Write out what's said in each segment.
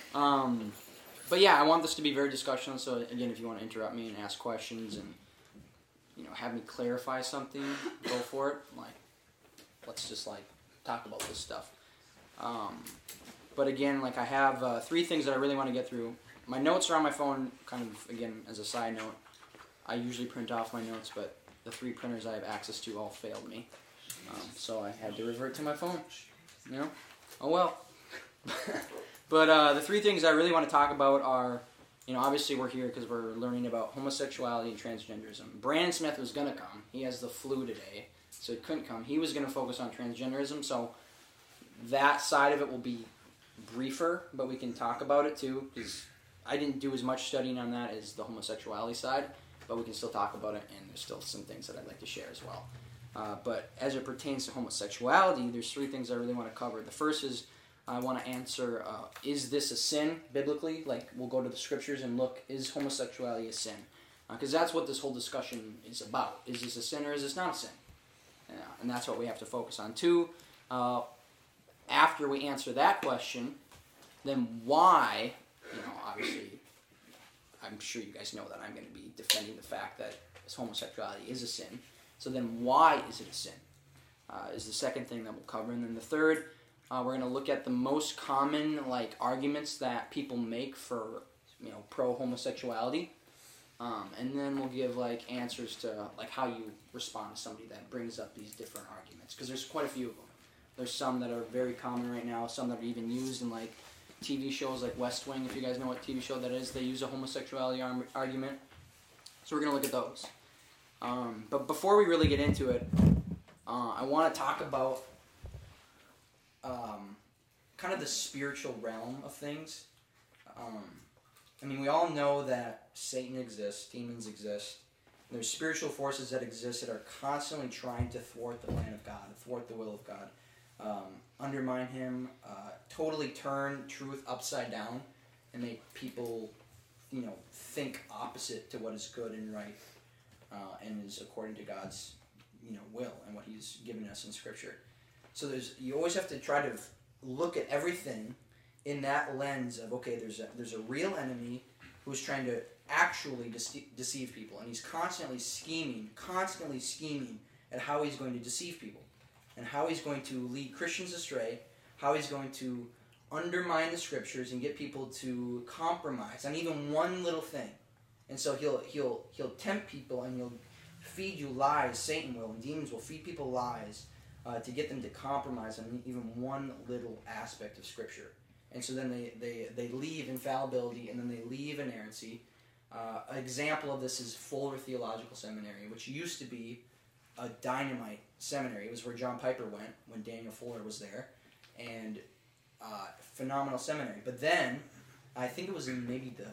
But yeah, I want this to be very discussional. So again, if you want to interrupt me and ask questions and have me clarify something, go for it. Let's just talk about this stuff. But again, I have 3 things that I really want to get through. My notes are on my phone. Kind of again as a side note, I usually print off my notes, but the 3 printers I have access to all failed me, so I had to revert to my phone. Oh well. But the 3 things I really want to talk about are, obviously we're here because we're learning about homosexuality and transgenderism. Brandon Smith was going to come. He has the flu today, so he couldn't come. He was going to focus on transgenderism, so that side of it will be briefer, but we can talk about it too, because I didn't do as much studying on that as the homosexuality side, but we can still talk about it, and there's still some things that I'd like to share as well. But as it pertains to homosexuality, there's 3 things I really want to cover. The first is I want to answer, is this a sin biblically? We'll go to the scriptures and look, is homosexuality a sin? Because that's what this whole discussion is about. Is this a sin or is this not a sin? And that's what we have to focus on. 2, after we answer that question, then why, obviously, I'm sure you guys know that I'm going to be defending the fact that homosexuality is a sin. So then why is it a sin? Is the second thing that we'll cover. And then the third, we're going to look at the most common arguments that people make for pro-homosexuality. And then we'll give answers to how you respond to somebody that brings up these different arguments. Because there's quite a few of them. There's some that are very common right now, some that are even used in TV shows like West Wing, if you guys know what TV show that is. They use a homosexuality argument. So we're going to look at those. But before we really get into it, I want to talk about kind of the spiritual realm of things. We all know that Satan exists, demons exist. There's spiritual forces that exist that are constantly trying to thwart the plan of God, thwart the will of God, undermine Him, totally turn truth upside down, and make people, think opposite to what is good and right, and is according to God's, will and what He's given us in Scripture. So you always have to try to look at everything in that lens of, okay, there's a real enemy who's trying to actually deceive people, and he's constantly scheming at how he's going to deceive people, and how he's going to lead Christians astray, how he's going to undermine the Scriptures and get people to compromise on even one little thing. And so he'll tempt people, and he'll feed you lies. Satan will, and demons will feed people lies to get them to compromise on even one little aspect of Scripture. And so then they leave infallibility, and then they leave inerrancy. An example of this is Fuller Theological Seminary, which used to be a dynamite seminary. It was where John Piper went when Daniel Fuller was there, and phenomenal seminary. But then, I think it was in maybe the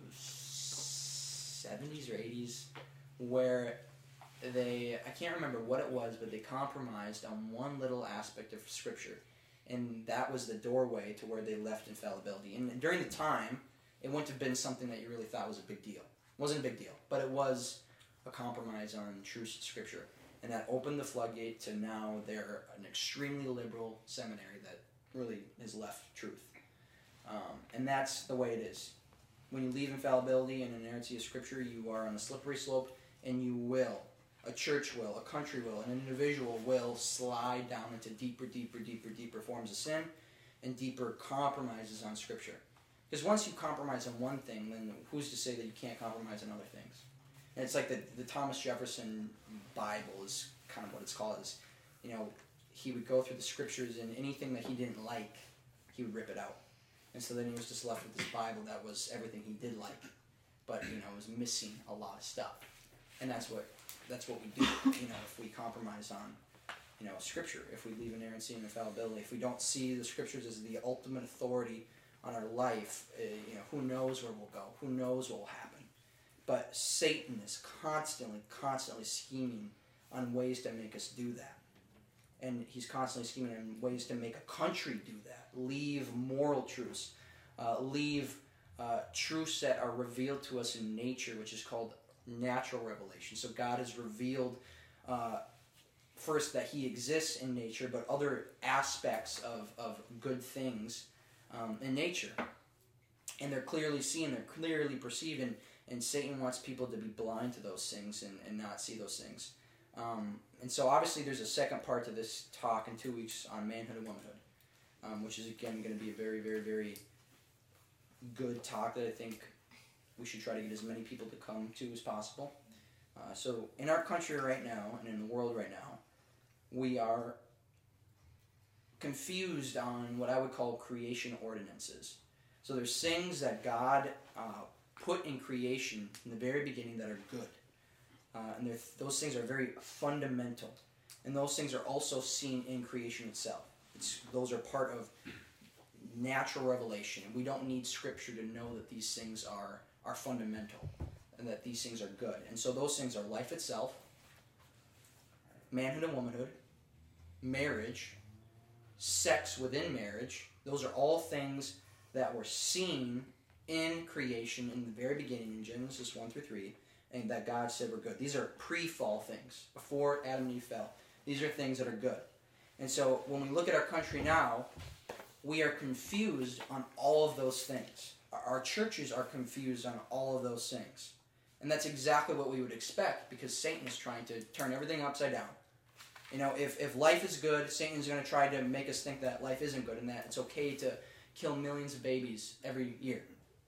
70s or 80s, where I can't remember what it was, but they compromised on one little aspect of Scripture. And that was the doorway to where they left infallibility. And during the time, it wouldn't have been something that you really thought was a big deal. It wasn't a big deal, but it was a compromise on true Scripture. And that opened the floodgate to now they're an extremely liberal seminary that really has left truth. And that's the way it is. When you leave infallibility and inerrancy of Scripture, you are on a slippery slope, and you will. A church will, a country will, an individual will slide down into deeper forms of sin and deeper compromises on Scripture. Because once you compromise on one thing, then who's to say that you can't compromise on other things? And it's like the Thomas Jefferson Bible is kind of what it's called. Is, he would go through the Scriptures, and anything that he didn't like, he would rip it out. And so then he was just left with this Bible that was everything he did like, but was missing a lot of stuff. And that's what we do, if we compromise on, Scripture, if we leave inerrancy and infallibility, if we don't see the Scriptures as the ultimate authority on our life, who knows where we'll go, who knows what will happen. But Satan is constantly scheming on ways to make us do that. And he's constantly scheming on ways to make a country do that, leave moral truths, leave truths that are revealed to us in nature, which is called natural revelation. So God has revealed first that He exists in nature, but other aspects of good things in nature. And they're clearly seeing, they're clearly perceiving, and Satan wants people to be blind to those things and not see those things. And so obviously there's a second part to this talk in 2 weeks on manhood and womanhood, which is again going to be a very, very, very good talk that I think we should try to get as many people to come to as possible. So in our country right now, and in the world right now, we are confused on what I would call creation ordinances. So there's things that God put in creation in the very beginning that are good. And those things are very fundamental. And those things are also seen in creation itself. Those are part of natural revelation. And we don't need Scripture to know that these things are fundamental and that these things are good. And so those things are life itself, manhood and womanhood, marriage, sex within marriage. Those are all things that were seen in creation in the very beginning in Genesis 1 through 3, and that God said were good. These are pre-fall things, before Adam and Eve fell. These are things that are good. And so when we look at our country now, we are confused on all of those things. Our churches are confused on all of those things. And that's exactly what we would expect, because Satan is trying to turn everything upside down. You know, if life is good, Satan's going to try to make us think that life isn't good and that it's okay to kill millions of babies every year.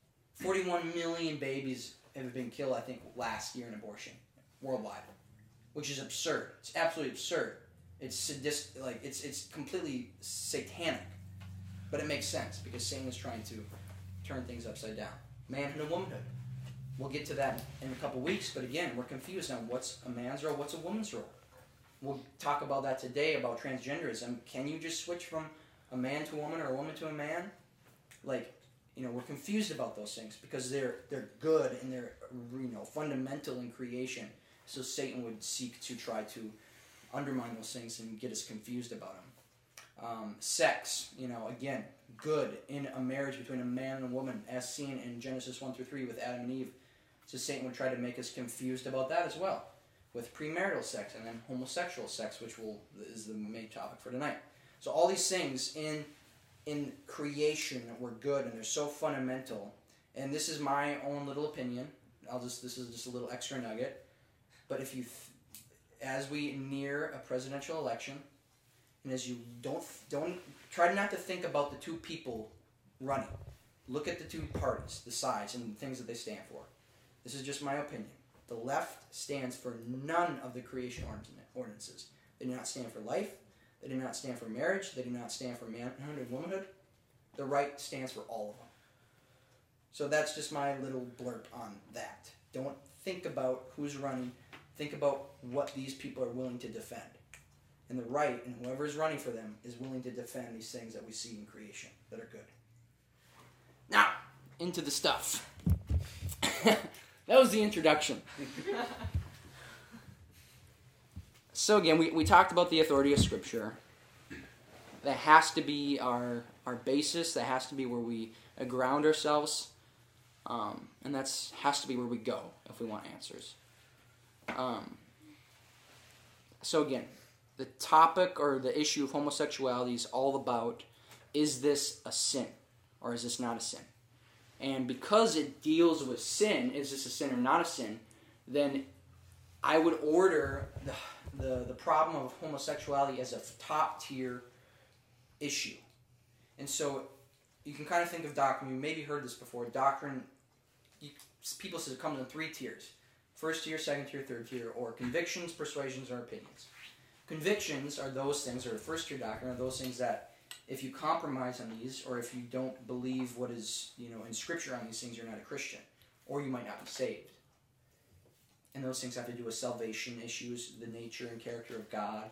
41 million babies have been killed, I think, last year in abortion worldwide, which is absurd. It's absolutely absurd. It's sadistic, like it's completely satanic, but it makes sense because Satan is trying to turn things upside down. Manhood and womanhood. We'll get to that in a couple weeks, but again, we're confused on what's a man's role, what's a woman's role. We'll talk about that today, about transgenderism. Can you just switch from a man to a woman or a woman to a man? Like, you know, we're confused about those things because they're good and they're, you know, fundamental in creation. So Satan would seek to try to undermine those things and get us confused about them. Sex, you know, again, good in a marriage between a man and a woman, as seen in Genesis 1 through 3 with Adam and Eve. So Satan would try to make us confused about that as well, with premarital sex and then homosexual sex, which is the main topic for tonight. So all these things in creation were good, and they're so fundamental. And this is my own little opinion. This is just a little extra nugget. But if you, as we near a presidential election, and as you don't try not to think about the two people running. Look at the two parties, the sides, and the things that they stand for. This is just my opinion. The left stands for none of the creation ordinances. They do not stand for life. They do not stand for marriage. They do not stand for manhood and womanhood. The right stands for all of them. So that's just my little blurb on that. Don't think about who's running. Think about what these people are willing to defend. And the right, and whoever is running for them, is willing to defend these things that we see in creation that are good. Now, into the stuff. That was the introduction. So again, we talked about the authority of Scripture. That has to be our basis. That has to be where we ground ourselves. And that has to be where we go if we want answers. So again, the topic or the issue of homosexuality is all about, is this a sin or is this not a sin? And because it deals with sin, is this a sin or not a sin, then I would order the problem of homosexuality as a top tier issue. And so you can kind of think of doctrine. You maybe heard this before. Doctrine, people say it comes in 3 tiers. First tier, second tier, third tier, or convictions, persuasions, or opinions. Convictions are those things, or the first tier doctrine are those things that if you compromise on these, or if you don't believe what is, in Scripture on these things, you're not a Christian, or you might not be saved. And those things have to do with salvation issues, the nature and character of God,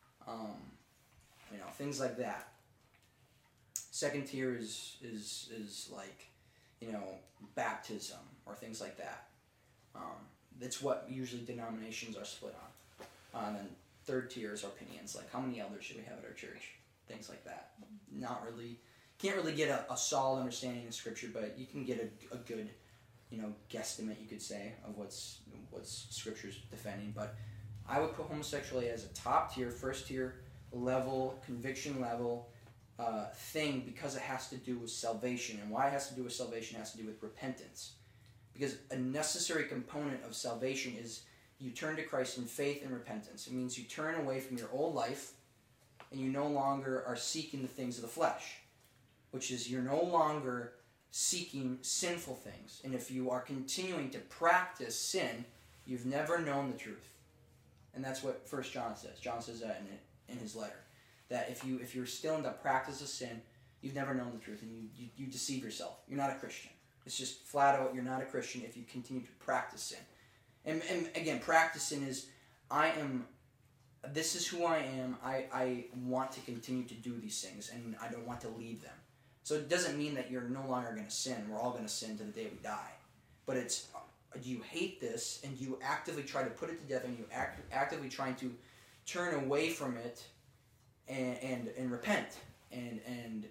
things like that. Second tier is like, baptism or things like that. That's what usually denominations are split on. And then third tier is opinions, like how many elders should we have at our church? Things like that. Not really, can't really get a solid understanding of Scripture, but you can get a good, guesstimate, you could say, of what's Scripture's defending. But I would put homosexuality as a top tier, first tier level, conviction level, thing because it has to do with salvation. And why it has to do with salvation has to do with repentance. Because a necessary component of salvation is you turn to Christ in faith and repentance. It means you turn away from your old life and you no longer are seeking the things of the flesh, which is you're no longer seeking sinful things. And if you are continuing to practice sin, you've never known the truth. And that's what 1 John says. John says that in his letter. That if you're still in the practice of sin, you've never known the truth, and you deceive yourself. You're not a Christian. It's just flat out, you're not a Christian if you continue to practice sin. And again, practice sin is, this is who I am. I want to continue to do these things, and I don't want to leave them. So it doesn't mean that you're no longer going to sin. We're all going to sin to the day we die. But it's, do you hate this, and do you actively try to put it to death, and you actively trying to turn away from it and repent and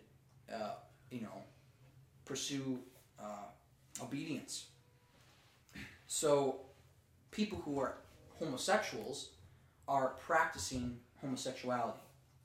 pursue obedience. So people who are homosexuals are practicing homosexuality.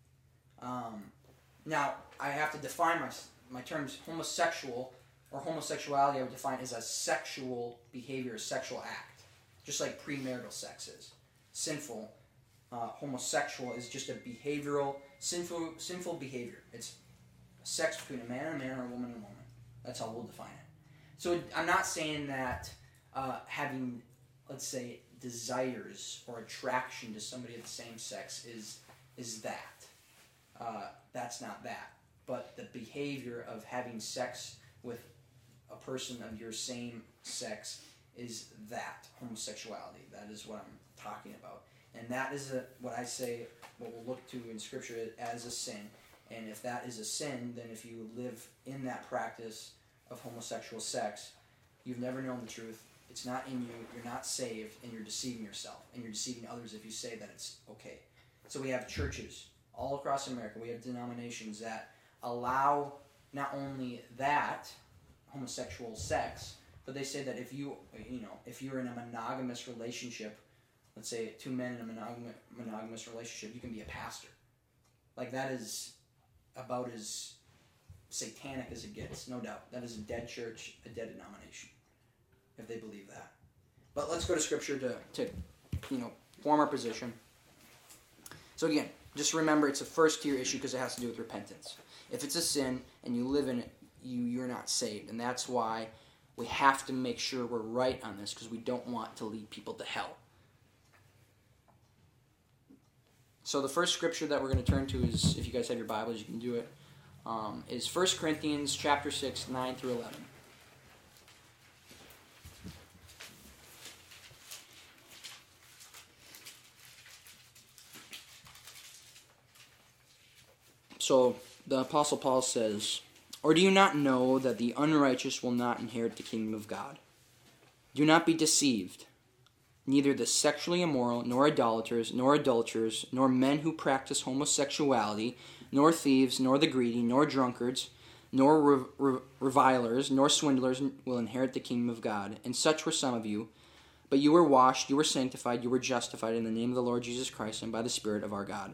Now, I have to define my terms. Homosexual or homosexuality I would define as a sexual behavior, a sexual act, just like premarital sex is. Sinful, homosexual is just a behavioral, sinful behavior. It's sex between a man and a man or a woman and a woman. That's how we'll define it. So I'm not saying that having, let's say, desires or attraction to somebody of the same sex is that. That's not that. But the behavior of having sex with a person of your same sex is that, homosexuality. That is what I'm talking about. And that is what we'll look to in Scripture as a sin. And if that is a sin, then if you live in that practice of homosexual sex, you've never known the truth. It's not in you. You're not saved, and you're deceiving yourself, and you're deceiving others if you say that it's okay. So we have churches all across America. We have denominations that allow not only that, homosexual sex, but they say that if you're in a monogamous relationship, let's say two men in a monogamous relationship, you can be a pastor. Like, that is about as satanic as it gets, no doubt. That is a dead church, a dead denomination, if they believe that. But let's go to Scripture to form our position. So again, just remember it's a first-tier issue because it has to do with repentance. If it's a sin and you live in it, you're not saved. And that's why we have to make sure we're right on this, because we don't want to lead people to hell. So the first scripture that we're going to turn to is, if you guys have your Bibles, you can do it, is 1 Corinthians chapter 6, 9 through 11. So the Apostle Paul says, "Or do you not know that the unrighteous will not inherit the kingdom of God? Do not be deceived. Neither the sexually immoral, nor idolaters, nor adulterers, nor men who practice homosexuality, nor thieves, nor the greedy, nor drunkards, nor revilers, nor swindlers will inherit the kingdom of God. And such were some of you. But you were washed, you were sanctified, you were justified in the name of the Lord Jesus Christ and by the Spirit of our God."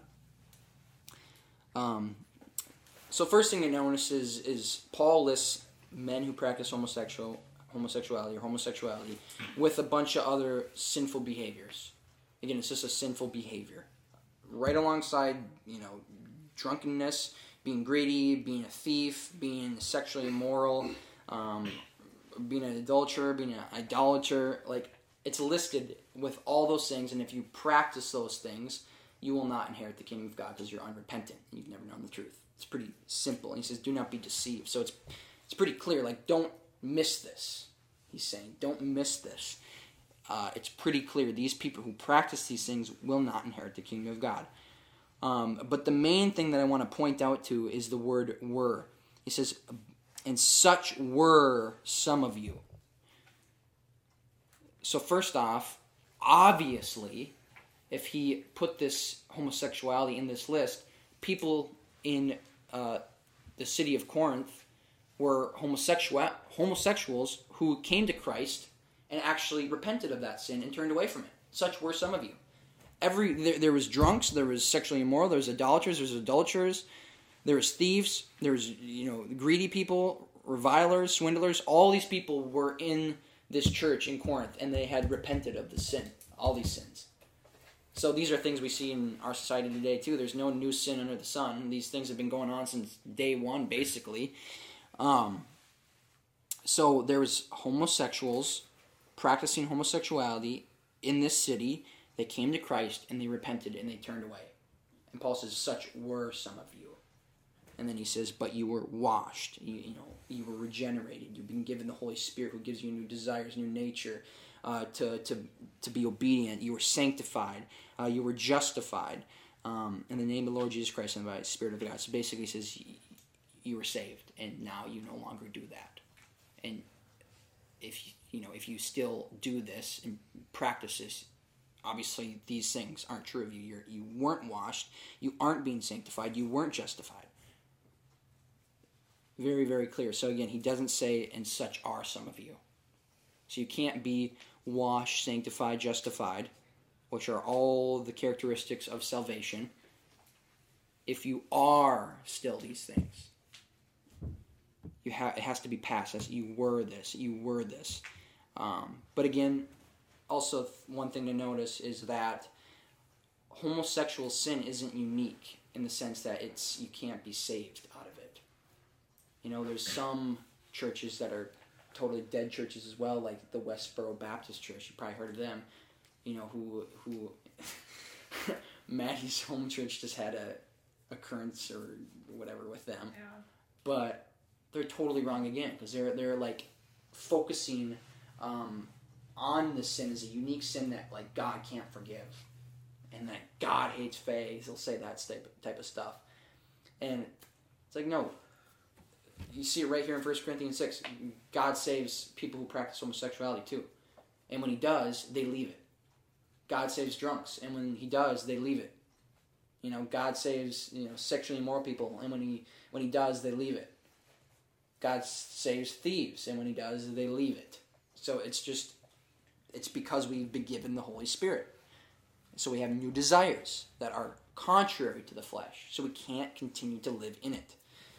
So first thing to notice is Paul lists men who practice homosexuality with a bunch of other sinful behaviors. Again, it's just a sinful behavior. Right alongside, drunkenness, being greedy, being a thief, being sexually immoral, being an adulterer, being an idolater. Like, it's listed with all those things, and if you practice those things, you will not inherit the kingdom of God because you're unrepentant and you've never known the truth. It's pretty simple. And he says, do not be deceived. So it's pretty clear. Like, don't miss this. He's saying, don't miss this. It's pretty clear. These people who practice these things will not inherit the kingdom of God. But the main thing that I want to point out to is the word were. He says, and such were some of you. So first off, obviously, if he put this homosexuality in this list, people in the city of Corinth were homosexuals who came to Christ and actually repented of that sin and turned away from it. Such were some of you. There was drunks, there was sexually immoral, there was idolaters, there was adulterers, There's thieves, there's greedy people, revilers, swindlers. All these people were in this church in Corinth, and they had repented of the sin, all these sins. So these are things we see in our society today too. There's no new sin under the sun. These things have been going on since day one, basically. So there was homosexuals practicing homosexuality in this city. They came to Christ and they repented and they turned away. And Paul says, "Such were some of you." And then he says, "But you were washed. You were regenerated. You've been given the Holy Spirit, who gives you new desires, new nature, to be obedient. You were sanctified. You were justified in the name of the Lord Jesus Christ and by the Spirit of God." So basically, he says you were saved, and now you no longer do that. And if you still do this and practice this, obviously these things aren't true of you. You weren't washed. You aren't being sanctified. You weren't justified. Very, very clear. So again, he doesn't say, "and such are some of you." So you can't be washed, sanctified, justified, which are all the characteristics of salvation, if you are still these things. It has to be past. You were this. You were this. But again, also one thing to notice is that homosexual sin isn't unique in the sense that you can't be saved out of it. There's some churches that are totally dead churches as well, like the Westboro Baptist Church. You probably heard of them. Who Maddie's home church just had a occurrence or whatever with them. Yeah. But they're totally wrong again, because they're like focusing on the sin as a unique sin that like God can't forgive, and that God hates faith. They'll say that type of stuff, and it's like, no. You see it right here in 1 Corinthians 6. God saves people who practice homosexuality too, and when He does, they leave it. God saves drunks, and when He does, they leave it. God saves sexually immoral people, and when He does, they leave it. God saves thieves, and when He does, they leave it. So it's because we've been given the Holy Spirit. So we have new desires that are contrary to the flesh. So we can't continue to live in it.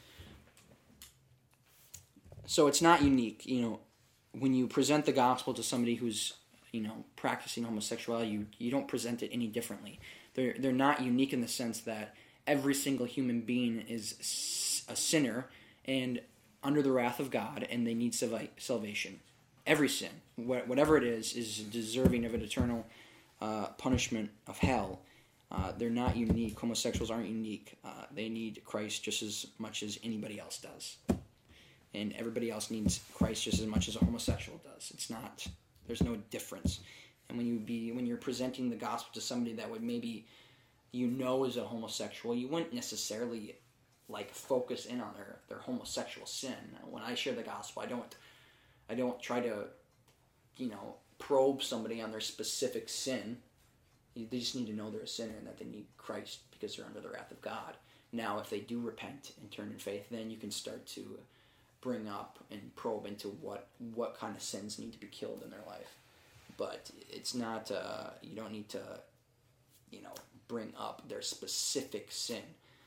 So it's not unique. When you present the gospel to somebody who's practicing homosexuality, you don't present it any differently. They're not unique in the sense that every single human being is a sinner and under the wrath of God, and they need salvation. Every sin, whatever it is deserving of an eternal punishment of hell. They're not unique. Homosexuals aren't unique. They need Christ just as much as anybody else does. And everybody else needs Christ just as much as a homosexual does. There's no difference. And when you're presenting the gospel to somebody that would maybe is a homosexual, you wouldn't necessarily focus in on their homosexual sin. When I share the gospel, I don't try to probe somebody on their specific sin. They just need to know they're a sinner and that they need Christ because they're under the wrath of God. Now, if they do repent and turn in faith, then you can start to bring up and probe into what kind of sins need to be killed in their life. But it's not, you don't need to, bring up their specific sin.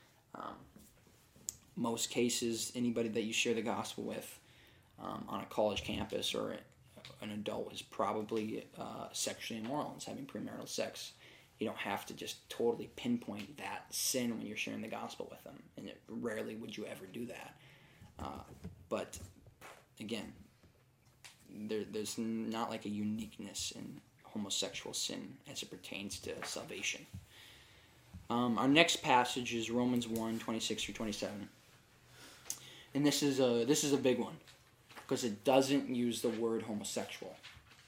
Most cases, anybody that you share the gospel with on a college campus or an adult is probably sexually immoral and is having premarital sex. You don't have to just totally pinpoint that sin when you're sharing the gospel with them, and rarely would you ever do that. But again, there's not a uniqueness in homosexual sin as it pertains to salvation. Our next passage is Romans 1:26-27, and this is a big one because it doesn't use the word homosexual.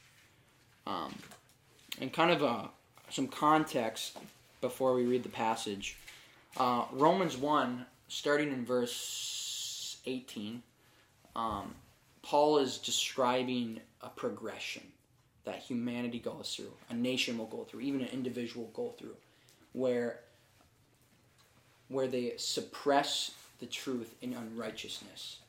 And kind of some context before we read the passage. Romans 1, starting in verse 18, Paul is describing a progression that humanity goes through, a nation will go through, even an individual will go through, where they suppress the truth in unrighteousness.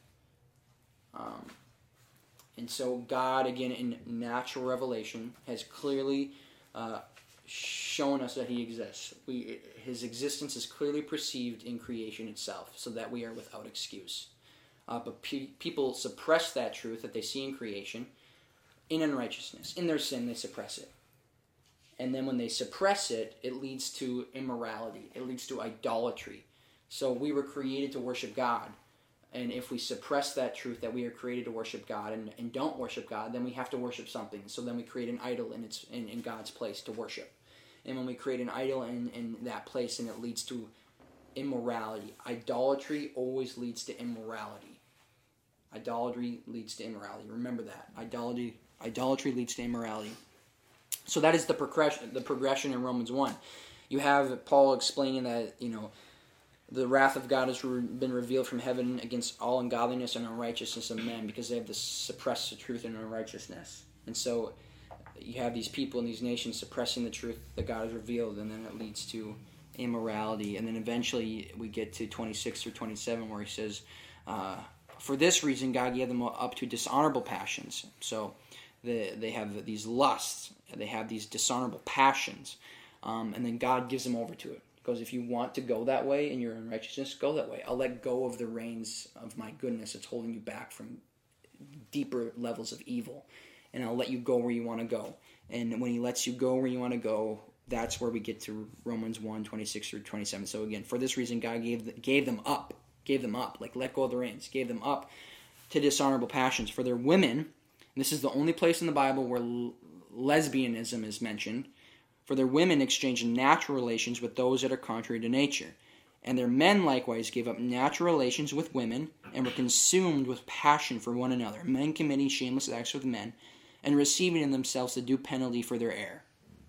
And so God, again, in natural revelation, has clearly shown us that he exists. His existence is clearly perceived in creation itself, so that we are without excuse. But people suppress that truth that they see in creation in unrighteousness. In their sin, they suppress it. And then when they suppress it, it leads to immorality. It leads to idolatry. So we were created to worship God. And if we suppress that truth that we are created to worship God and don't worship God, then we have to worship something. So then we create an idol in God's place to worship. And when we create an idol in that place, and it leads to immorality. Idolatry always leads to immorality. Idolatry leads to immorality. Remember that. Idolatry leads to immorality. So that is the progression in Romans 1. You have Paul explaining that, the wrath of God has been revealed from heaven against all ungodliness and unrighteousness of men, because they have suppressed the truth and unrighteousness. And so you have these people in these nations suppressing the truth that God has revealed, and then it leads to immorality. And then eventually we get to 26 through 27, where he says, for this reason God gave them up to dishonorable passions. So they have these lusts, they have these dishonorable passions, and then God gives them over to it. Because if you want to go that way in your unrighteousness, go that way. I'll let go of the reins of my goodness that's holding you back from deeper levels of evil. And I'll let you go where you want to go. And when he lets you go where you want to go, that's where we get to Romans 1, 26 through 27. So again, for this reason, God gave them up, like let go of the reins, gave them up to dishonorable passions. For their women, and this is the only place in the Bible where lesbianism is mentioned, for their women exchanged natural relations with those that are contrary to nature. And their men likewise gave up natural relations with women, and were consumed with passion for one another, men committing shameless acts with men, and receiving in themselves the due penalty for their error.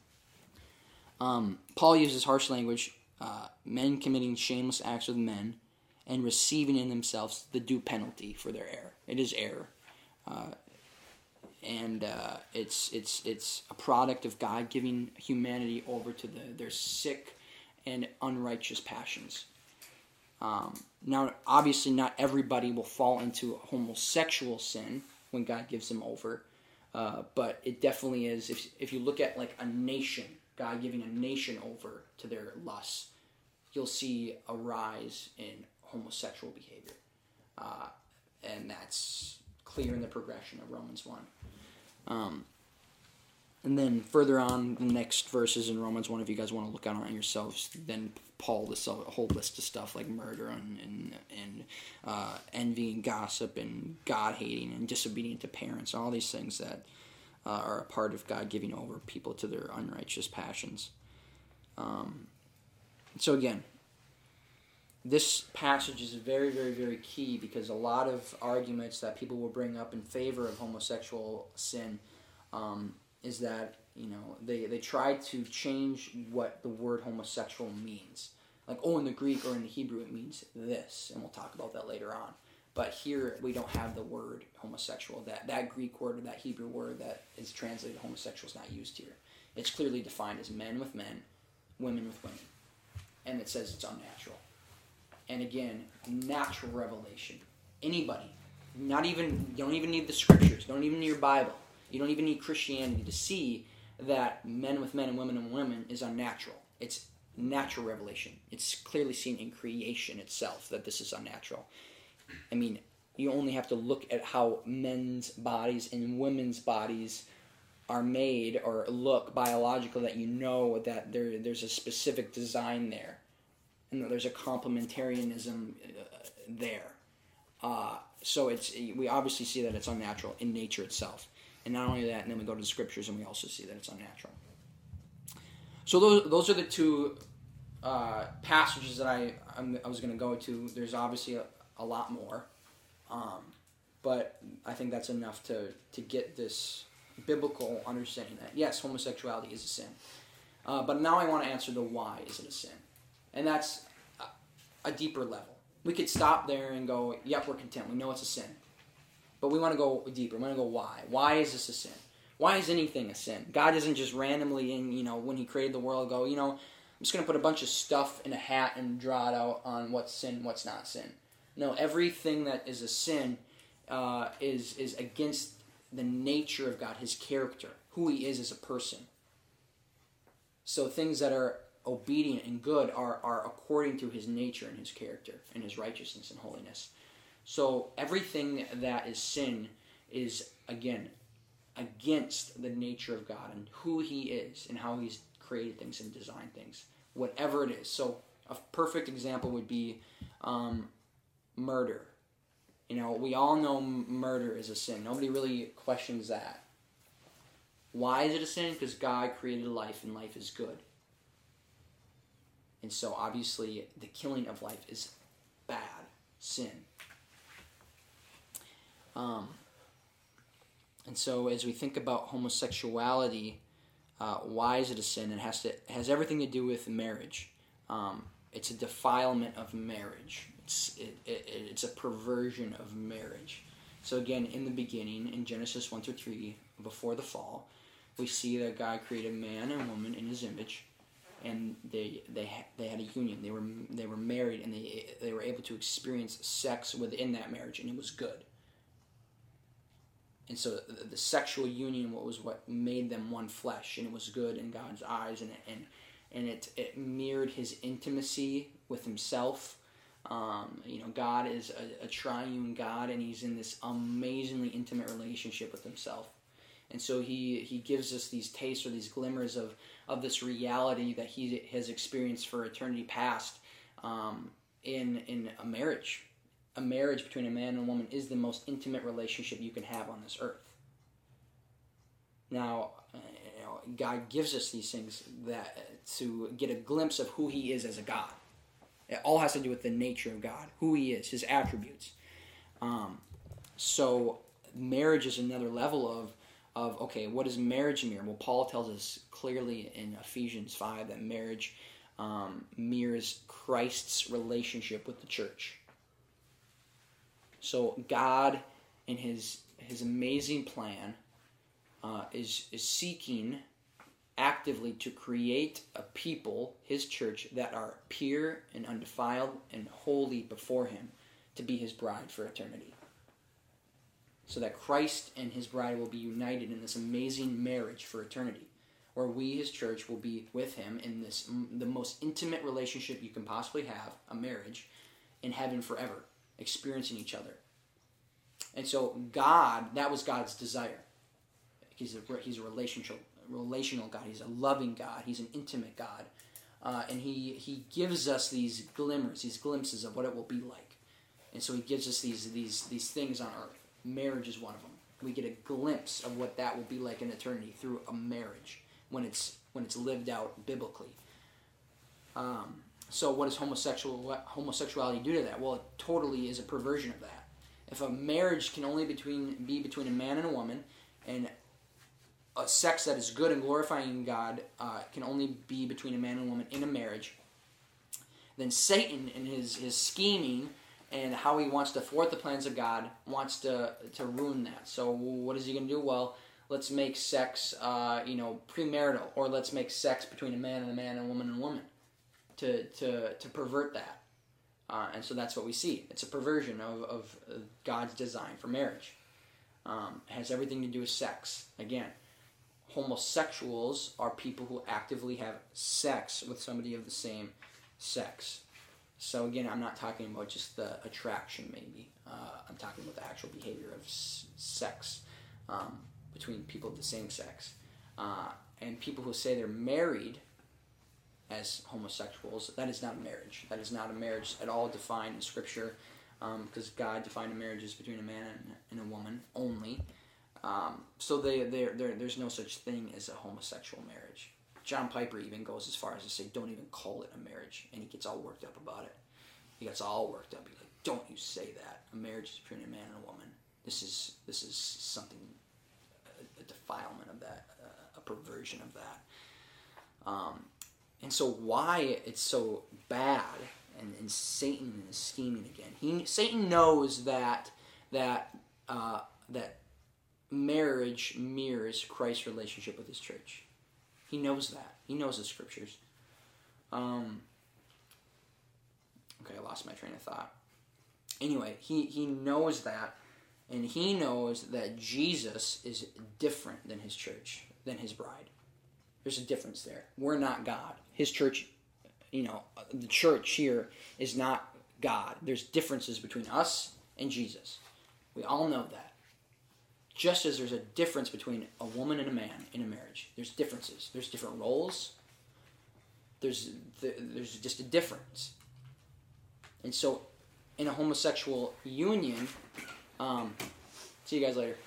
Paul uses harsh language, men committing shameless acts with men, and receiving in themselves the due penalty for their error. It is error. And it's a product of God giving humanity over to their sick and unrighteous passions. Now, obviously, not everybody will fall into homosexual sin when God gives them over, but it definitely is. If you look at like a nation, God giving a nation over to their lusts, you'll see a rise in homosexual behavior, and that's clear in the progression of Romans 1. And then further on, the next verses in Romans 1, if you guys want to look on it yourselves, then Paul lists a whole list of stuff like murder and envy and gossip and God-hating and disobedient to parents, all these things that are a part of God giving over people to their unrighteous passions. So again, this passage is very, very, very key, because a lot of arguments that people will bring up in favor of homosexual sin is that, they try to change what the word homosexual means. Like, in the Greek or in the Hebrew it means this, and we'll talk about that later on. But here we don't have the word homosexual. That Greek word or that Hebrew word that is translated homosexual is not used here. It's clearly defined as men with men, women with women. And it says it's unnatural. And again, natural revelation. Anybody, you don't even need the scriptures, you don't even need your Bible, you don't even need Christianity to see that men with men and women is unnatural. It's natural revelation. It's clearly seen in creation itself that this is unnatural. I mean, you only have to look at how men's bodies and women's bodies are made or look biological, that that there's a specific design there. And there's a complementarianism there. So we obviously see that it's unnatural in nature itself. And not only that, and then we go to the scriptures and we also see that it's unnatural. So those are the two passages that I was going to go to. There's obviously a lot more. But I think that's enough to get this biblical understanding that, yes, homosexuality is a sin. But now I want to answer the why is it a sin. And that's a deeper level. We could stop there and go, yep, we're content. We know it's a sin. But we want to go deeper. We want to go why. Why is this a sin? Why is anything a sin? God doesn't just randomly, when he created the world, go, I'm just going to put a bunch of stuff in a hat and draw it out on what's sin, what's not sin. No, everything that is a sin is against the nature of God, his character, who he is as a person. So things that are obedient and good are according to his nature and his character and his righteousness and holiness. So everything that is sin is, again, against the nature of God and who he is and how he's created things and designed things, whatever it is. So a perfect example would be murder. We all know murder is a sin. Nobody really questions that. Why is it a sin? Because God created life and life is good. And so obviously the killing of life is bad, sin. And so as we think about homosexuality, why is it a sin? It has everything to do with marriage. It's a defilement of marriage. It's a perversion of marriage. So again, in the beginning, in Genesis 1-3, before the fall, we see that God created man and woman in his image, and they had a union. They were married, and they were able to experience sex within that marriage, and it was good. And so the sexual union was what made them one flesh, and it was good in God's eyes, and it mirrored his intimacy with himself. God is a triune God, and he's in this amazingly intimate relationship with himself. And so he gives us these tastes or these glimmers of this reality that he has experienced for eternity past in a marriage. A marriage between a man and a woman is the most intimate relationship you can have on this earth. Now, God gives us these things to get a glimpse of who he is as a God. It all has to do with the nature of God, who he is, his attributes. So marriage is another level of okay, what does marriage mirror? Well, Paul tells us clearly in Ephesians 5 that marriage mirrors Christ's relationship with the church. So God, in his amazing plan, is seeking actively to create a people, his church, that are pure and undefiled and holy before him, to be his bride for eternity. So that Christ and his bride will be united in this amazing marriage for eternity, where we, his church, will be with him in the most intimate relationship you can possibly have, a marriage, in heaven forever, experiencing each other. And so God, that was God's desire. He's a relational God. He's a loving God. He's an intimate God. And he gives us these glimmers, these glimpses of what it will be like. And so he gives us these things on earth. Marriage is one of them. We get a glimpse of what that will be like in eternity through a marriage when it's lived out biblically. So what does homosexuality do to that? Well, it totally is a perversion of that. If a marriage can only be between a man and a woman, and a sex that is good and glorifying God can only be between a man and a woman in a marriage, then Satan, in his scheming and how he wants to thwart the plans of God, wants to ruin that. So what is he going to do? Well, let's make sex premarital, or let's make sex between a man and a woman and a woman to pervert that. And so that's what we see. It's a perversion of God's design for marriage. It has everything to do with sex. Again, homosexuals are people who actively have sex with somebody of the same sex. So again, I'm not talking about just the attraction, maybe. I'm talking about the actual behavior of sex between people of the same sex. And people who say they're married as homosexuals, that is not a marriage. That is not a marriage at all defined in Scripture, because God defined a marriage as between a man and a woman only. So there's no such thing as a homosexual marriage. John Piper even goes as far as to say, don't even call it a marriage, and he gets all worked up about it. He gets all worked up. He's like, don't you say that. A marriage is between a man and a woman. This is something, a defilement of that, a perversion of that. And so why it's so bad, and Satan is scheming again. Satan knows that marriage mirrors Christ's relationship with his church. He knows that. He knows the Scriptures. Okay, I lost my train of thought. Anyway, he knows that, and he knows that Jesus is different than his church, than his bride. There's a difference there. We're not God. His church, the church here is not God. There's differences between us and Jesus. We all know that. Just as there's a difference between a woman and a man in a marriage. There's differences. There's different roles. There's just a difference. And so, in a homosexual union, see you guys later.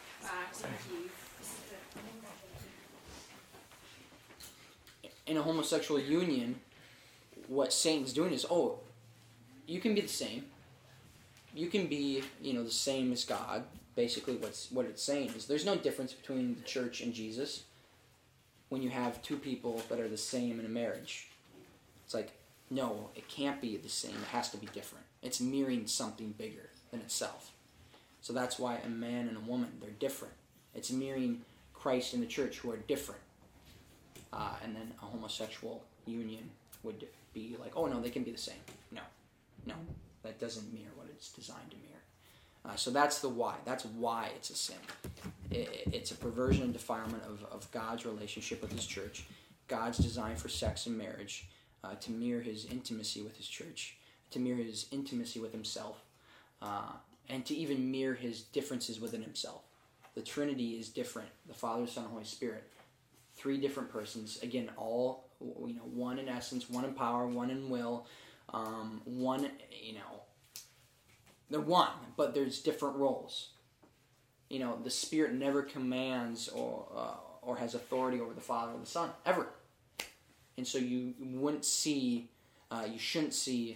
In a homosexual union, what Satan's doing is, you can be the same. You can be, the same as God. Basically, what it's saying is there's no difference between the church and Jesus when you have two people that are the same in a marriage. It's like, no, it can't be the same. It has to be different. It's mirroring something bigger than itself. So that's why a man and a woman, they're different. It's mirroring Christ and the church, who are different. And then a homosexual union would be like, oh, no, they can be the same. No, that doesn't mirror what it's designed to mirror. So that's the why. That's why it's a sin. It's a perversion and defilement of God's relationship with his church, God's design for sex and marriage, to mirror his intimacy with his church, to mirror his intimacy with himself, and to even mirror his differences within himself. The Trinity is different. The Father, Son, and Holy Spirit. 3 different persons. Again, all, one in essence, one in power, one in will, one, they're one, but there's different roles. The Spirit never commands or has authority over the Father or the Son, ever. And so you wouldn't see, you shouldn't see,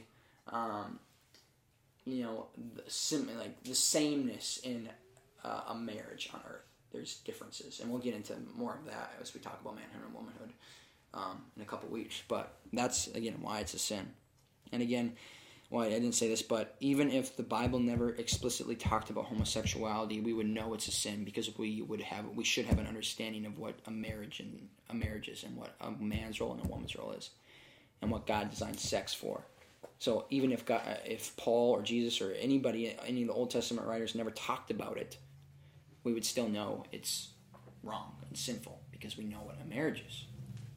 the sameness in a marriage on earth. There's differences, and we'll get into more of that as we talk about manhood and womanhood in a couple weeks. But that's, again, why it's a sin. And again, I didn't say this, but even if the Bible never explicitly talked about homosexuality, we would know it's a sin because we should have an understanding of what a marriage is, and what a man's role and a woman's role is, and what God designed sex for. So even if Paul or Jesus or any of the Old Testament writers never talked about it, we would still know it's wrong and sinful because we know what a marriage is.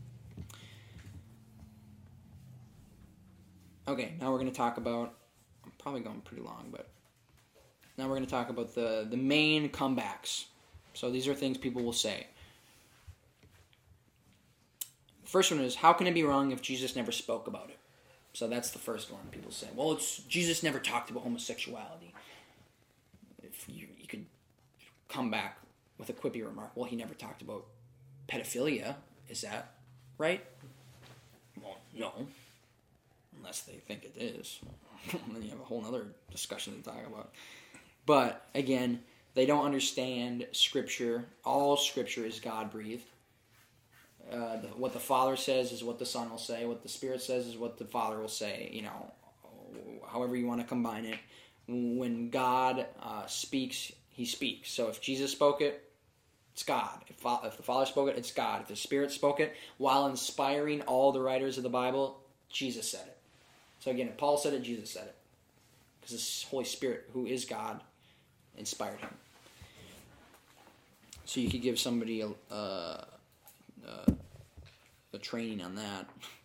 Okay, now we're going to talk about, I'm probably going pretty long, but now we're going to talk about the main comebacks. So these are things people will say. The first one is, how can it be wrong if Jesus never spoke about it? So that's the first one people say. Well, Jesus never talked about homosexuality. If you could come back with a quippy remark, well, he never talked about pedophilia. Is that right? Well, no. Unless they think it is. Then you have a whole other discussion to talk about. But, again, they don't understand Scripture. All Scripture is God-breathed. What the Father says is what the Son will say. What the Spirit says is what the Father will say. However you want to combine it. When God speaks, he speaks. So if Jesus spoke it, it's God. If the Father spoke it, it's God. If the Spirit spoke it, while inspiring all the writers of the Bible, Jesus said it. So again, if Paul said it, Jesus said it. Because the Holy Spirit, who is God, inspired him. So you could give somebody a training on that.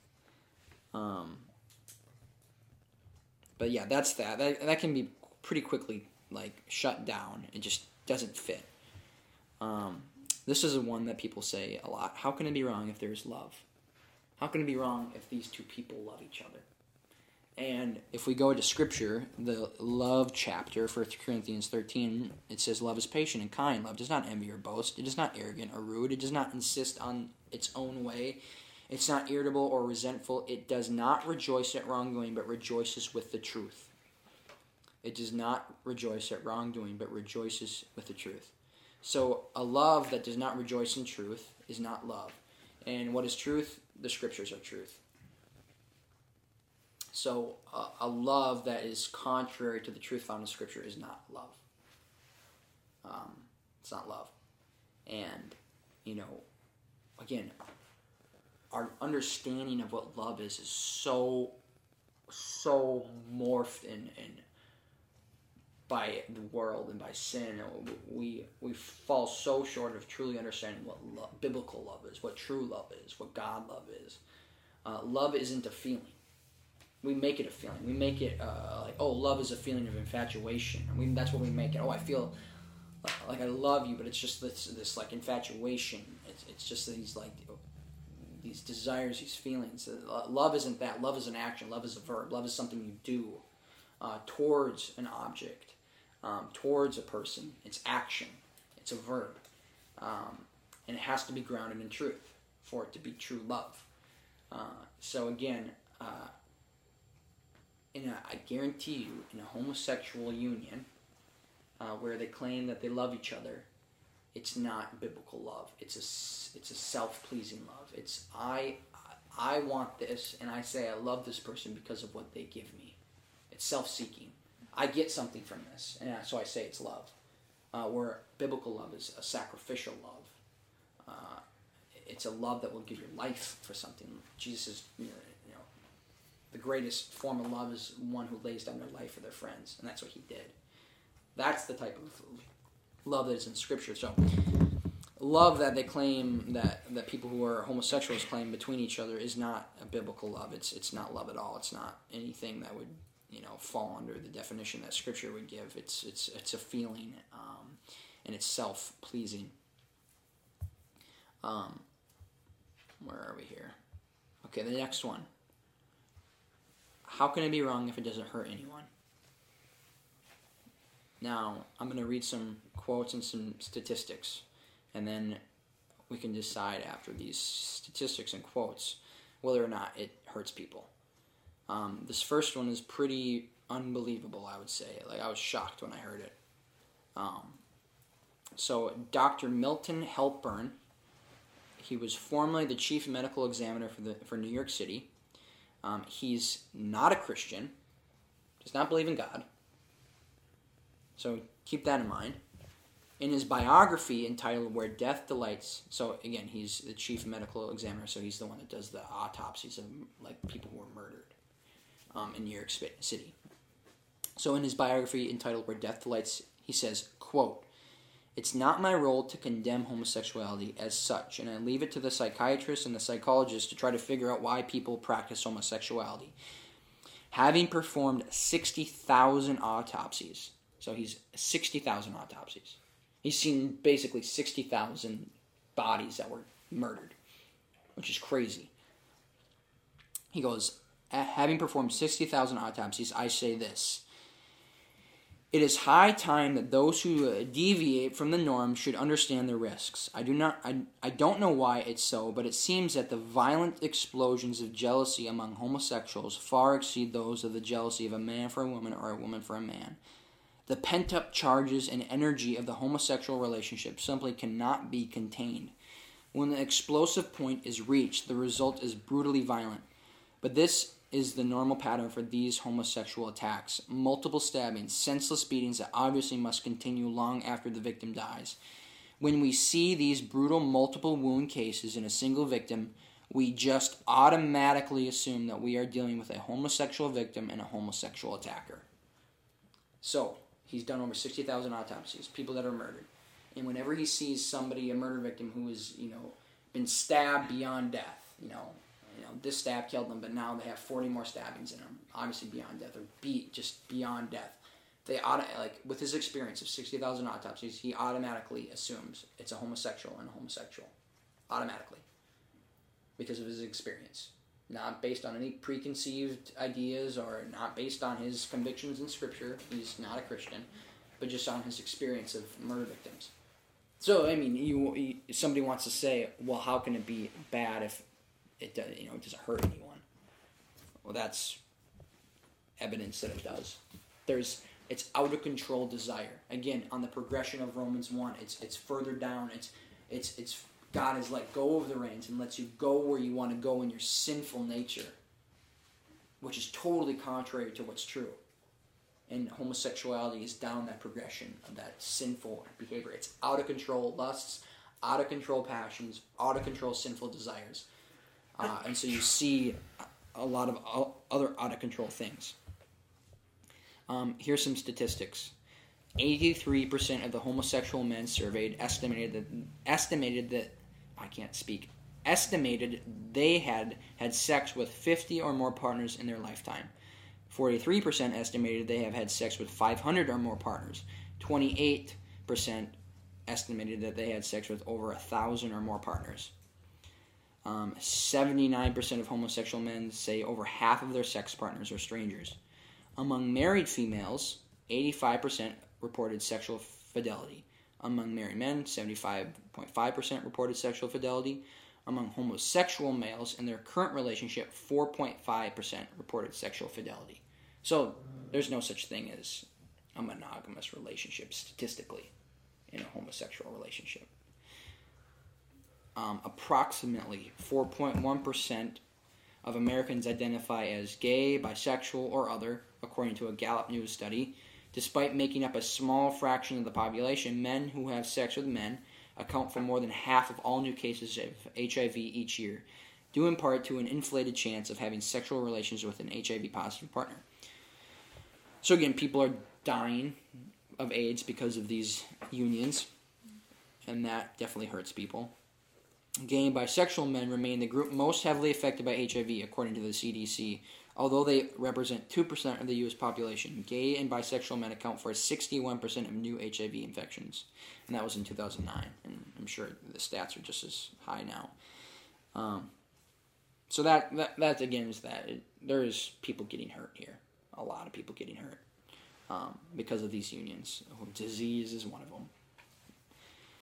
But yeah, that's that. That can be pretty quickly shut down. It just doesn't fit. This is one that people say a lot. How can it be wrong if there's love? How can it be wrong if these two people love each other? And if we go to Scripture, the love chapter, 1 Corinthians 13, it says, love is patient and kind. Love does not envy or boast. It is not arrogant or rude. It does not insist on its own way. It's not irritable or resentful. It does not rejoice at wrongdoing, but rejoices with the truth. It does not rejoice at wrongdoing, but rejoices with the truth. So a love that does not rejoice in truth is not love. And what is truth? The Scriptures are truth. So a love that is contrary to the truth found in Scripture is not love. It's not love. And, again, our understanding of what love is so morphed and by the world and by sin, we fall so short of truly understanding what biblical love is, what true love is, what God love is. Love isn't a feeling. We make it a feeling. We make it like, oh, love is a feeling of infatuation. That's what we make it. Oh, I feel like I love you, but it's just this like infatuation. It's just these desires, these feelings. Love isn't that. Love is an action. Love is a verb. Love is something you do towards an object, towards a person. It's action. It's a verb. And it has to be grounded in truth for it to be true love. So again, I guarantee you, in a homosexual union where they claim that they love each other, it's not biblical love. It's a self-pleasing love. It's I want this, and I say I love this person because of what they give me. It's self-seeking. I get something from this, and so I say it's love. Where biblical love is a sacrificial love. It's a love that will give your life for something. Jesus is, the greatest form of love is one who lays down their life for their friends, and that's what he did. That's the type of love that is in Scripture. So, love that they claim that people who are homosexuals claim between each other is not a biblical love. It's not love at all. It's not anything that would fall under the definition that Scripture would give. It's a feeling, and it's self-pleasing. Where are we here? Okay, the next one. How can it be wrong if it doesn't hurt anyone? Now, I'm going to read some quotes and some statistics, and then we can decide after these statistics and quotes whether or not it hurts people. This first one is pretty unbelievable, I would say. Like, I was shocked when I heard it. So, Dr. Milton Helpern, he was formerly the chief medical examiner for New York City. He's not a Christian, does not believe in God. So keep that in mind. In his biography entitled Where Death Delights, so again, he's the chief medical examiner, so he's the one that does the autopsies of people who were murdered in New York City. So in his biography entitled Where Death Delights, he says, quote, "It's not my role to condemn homosexuality as such, and I leave it to the psychiatrists and the psychologists to try to figure out why people practice homosexuality. Having performed 60,000 autopsies," so he's 60,000 autopsies. He's seen basically 60,000 bodies that were murdered, which is crazy. He goes, "Having performed 60,000 autopsies, I say this. It is high time that those who deviate from the norm should understand their risks. I don't know why it's so, but it seems that the violent explosions of jealousy among homosexuals far exceed those of the jealousy of a man for a woman or a woman for a man. The pent-up charges and energy of the homosexual relationship simply cannot be contained. When the explosive point is reached, the result is brutally violent. But this is the normal pattern for these homosexual attacks. Multiple stabbings, senseless beatings that obviously must continue long after the victim dies. When we see these brutal multiple wound cases in a single victim, we just automatically assume that we are dealing with a homosexual victim and a homosexual attacker." So, he's done over 60,000 autopsies, people that are murdered. And whenever he sees somebody, a murder victim, who has, been stabbed beyond death, this stab killed them, but now they have 40 more stabbings in them, obviously beyond death, or just beyond death. With his experience of 60,000 autopsies, he automatically assumes it's a homosexual and a homosexual. Automatically. Because of his experience. Not based on any preconceived ideas or not based on his convictions in Scripture. He's not a Christian. But just on his experience of murder victims. So, somebody wants to say, well, how can it be bad if it doesn't hurt anyone? Well, that's evidence that it does. It's out of control desire. Again, on the progression of Romans 1, it's further down. It's God is like, go over the reins and lets you go where you want to go in your sinful nature, which is totally contrary to what's true. And homosexuality is down that progression of that sinful behavior. It's out of control lusts, out of control passions, out of control sinful desires. And so you see a lot of other out of control things. Here's some statistics. 83% of the homosexual men surveyed estimated they had sex with 50 or more partners in their lifetime. 43% estimated they have had sex with 500 or more partners. 28% estimated that they had sex with over 1,000 or more partners. 79% of homosexual men say over half of their sex partners are strangers. Among married females, 85% reported sexual fidelity. Among married men, 75.5% reported sexual fidelity. Among homosexual males in their current relationship, 4.5% reported sexual fidelity. So there's no such thing as a monogamous relationship statistically in a homosexual relationship. Approximately 4.1% of Americans identify as gay, bisexual, or other, according to a Gallup News study. Despite making up a small fraction of the population, men who have sex with men account for more than half of all new cases of HIV each year, due in part to an inflated chance of having sexual relations with an HIV-positive partner. So again, people are dying of AIDS because of these unions, and that definitely hurts people. Gay and bisexual men remain the group most heavily affected by HIV, according to the CDC. Although they represent 2% of the U.S. population, gay and bisexual men account for 61% of new HIV infections. And that was in 2009. And I'm sure the stats are just as high now. So that again is that. There's people getting hurt here. A lot of people getting hurt because of these unions. Disease is one of them.